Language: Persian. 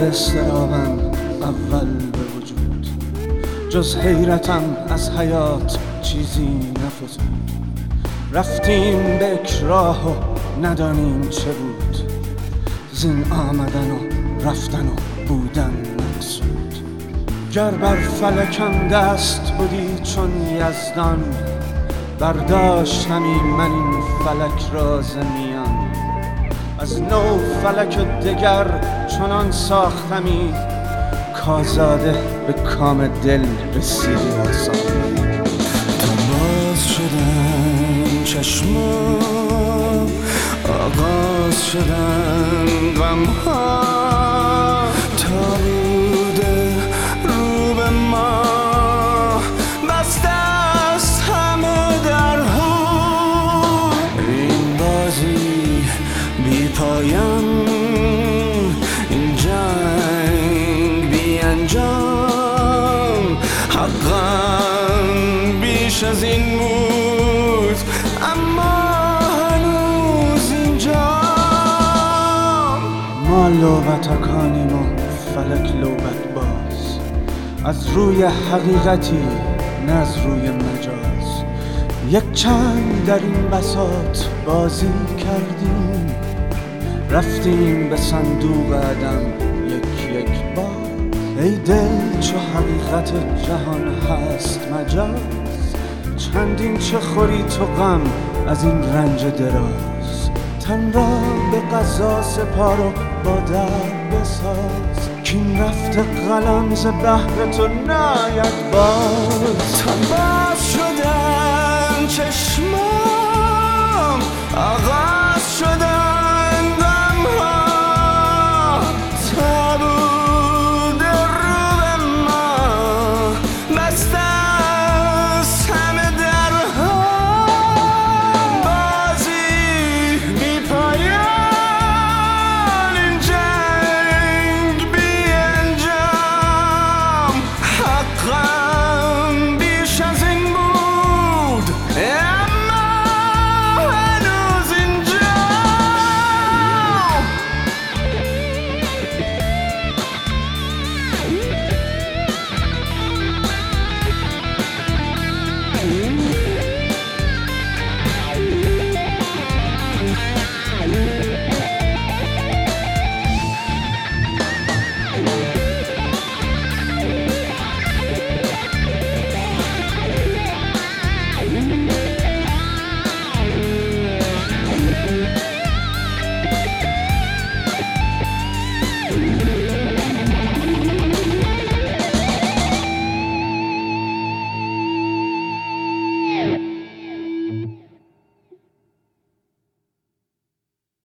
استرابم اول به وجود، جز حیرتم از حیات چیزی نفزود. رفتیم به اکراه و ندانیم چه بود، زین آمدن و رفتن و بودن مقصود. گر بر فلکم دست بودی چون یزدان، برداشتمی من این فلک را ز میان. از نو فلک دگر چنان ساختمی، کازاده به کام دل رسیدی آسان. تا باز شدن چشما، آغاز شدن غمها، تا بوده رو به ما بسته است همه درها. این بازی بی پایان، این جنگ بی انجام، حقا بیش از این بود اما هنوز اینجا. ما لوبتکانیم و فلک لوبت باز، از روی حقیقتی نه از روی مجاز. یک چند در این بساط بازی کردیم، رفتیم به صندوق عدم یک یک باز. ای دل چو حقیقت جهان هست مجاز، چندین چه خوری تو غم از این رنج دراز. تن را به قضا سپار و با درد بساز، کین رفت قلم ز بحر تو ناید باز. تا باز شدن چشمام، آغاز شدن غمها، تا بوده رو به ما بسته است همه درها. بازی بی پایان، این جنگ بی انجام، حقا بیش از این بود اما هنوز اینجا.